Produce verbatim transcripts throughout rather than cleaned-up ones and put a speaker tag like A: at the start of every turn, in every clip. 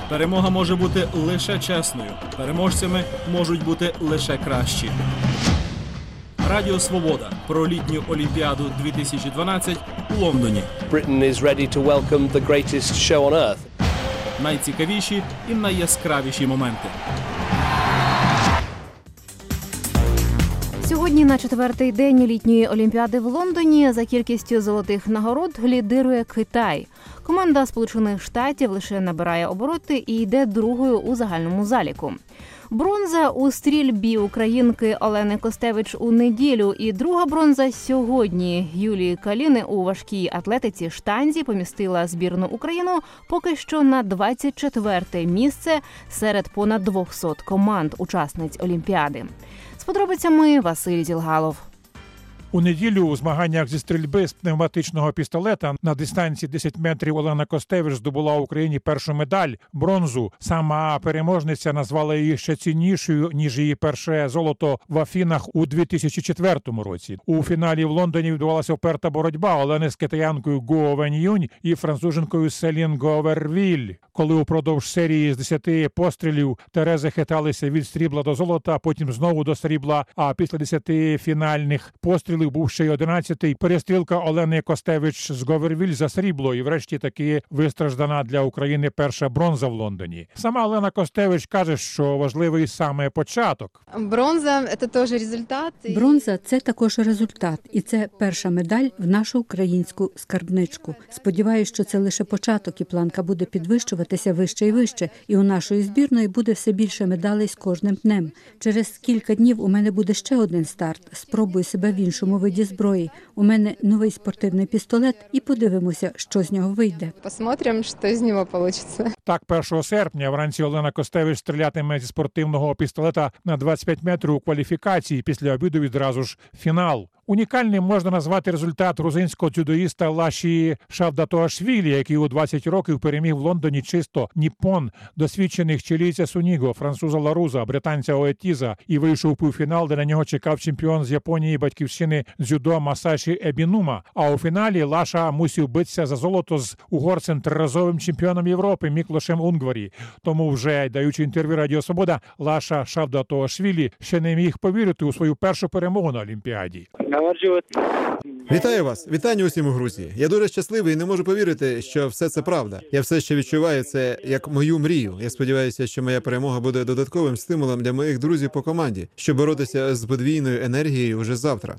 A: Перемога може бути лише чесною. Переможцями можуть бути лише кращі. Радіо Свобода про літню Олімпіаду дві тисячі дванадцять у Лондоні.
B: Britain is ready to welcome the greatest show on earth.
A: Найцікавіші і найяскравіші моменти.
C: Сьогодні на четвертий день літньої Олімпіади в Лондоні за кількістю золотих нагород лідирує Китай. Команда Сполучених Штатів лише набирає обороти і йде другою у загальному заліку. Бронза у стрільбі українки Олени Костевич у неділю і друга бронза сьогодні Юлії Каліни у важкій атлетиці штанзі помістила збірну Україну поки що на двадцять четверте місце серед понад двохсот команд учасниць Олімпіади. З подробицями Василь Зілгалов.
D: У неділю у змаганнях зі стрільби з пневматичного пістолета на дистанції десять метрів Олена Костевич здобула Україні першу медаль – бронзу. Сама переможниця назвала її ще ціннішою, ніж її перше золото в Афінах у дві тисячі четвертому році. У фіналі в Лондоні відбувалася вперта боротьба Олени з китаянкою Гуо Веньюнь і француженкою Селін Говервіль. Коли упродовж серії з десяти пострілів Терези хиталися від срібла до золота, потім знову до срібла, а після десяти фінальних пострілів був ще й одинадцятий. Перестрілка Олени Костевич з Говервіль за срібло і врешті таки вистраждана для України перша бронза в Лондоні. Сама Олена Костевич каже, що важливий саме початок.
E: Бронза – це теж результат.
F: Бронза – це також результат. І це перша медаль в нашу українську скарбничку. Сподіваюсь, що це лише початок і планка буде підвищуватися вище і вище. І у нашої збірної буде все більше медалей з кожним днем. Через кілька днів у мене буде ще один старт. Спробую себе в іншому виді зброї. У мене новий спортивний пістолет і подивимося, що з нього вийде.
E: Посмотрим, що з нього вийде.
D: Так, першого серпня вранці Олена Костевич стрілятиме зі спортивного пістолета на двадцять п'ять метрів у кваліфікації, після обіду відразу ж фінал. Унікальним можна назвати результат грузинського дзюдоїста Лаші Шавдатуашвілі, який у двадцять років переміг в Лондоні чисто ніппон, досвідчених чилійця Суніго, француза Ларуза, британця Оетіза і вийшов у півфінал, де на нього чекав чемпіон з Японії батьківщини дзюдо Масаші Ебінума. А у фіналі Лаша мусив битися за золото з угорцем триразовим чемпіоном Європи Міклошем Унгварі. Тому вже, даючи інтерв'ю Радіо Свобода, Лаша Шавдатуашвілі ще не міг повірити у свою першу перемогу на Олімпіаді.
G: Вітаю вас! Вітання усім у Грузії. Я дуже щасливий і не можу повірити, що все це правда. Я все ще відчуваю це як мою мрію. Я сподіваюся, що моя перемога буде додатковим стимулом для моїх друзів по команді, щоб боротися з подвійною енергією вже завтра.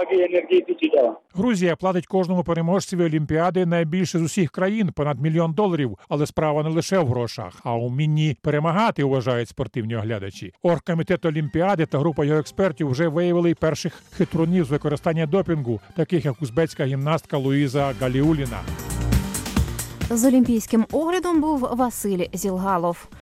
D: Грузія платить кожному переможцеві Олімпіади найбільше з усіх країн – понад мільйон доларів. Але справа не лише в грошах, а у вмінні перемагати, вважають спортивні оглядачі. Оргкомітет Олімпіади та група його експертів вже виявили й перших хитрунів з використання допінгу, таких як узбецька гімнастка Луїза Галіуліна.
C: З олімпійським оглядом був Василь Зілгалов.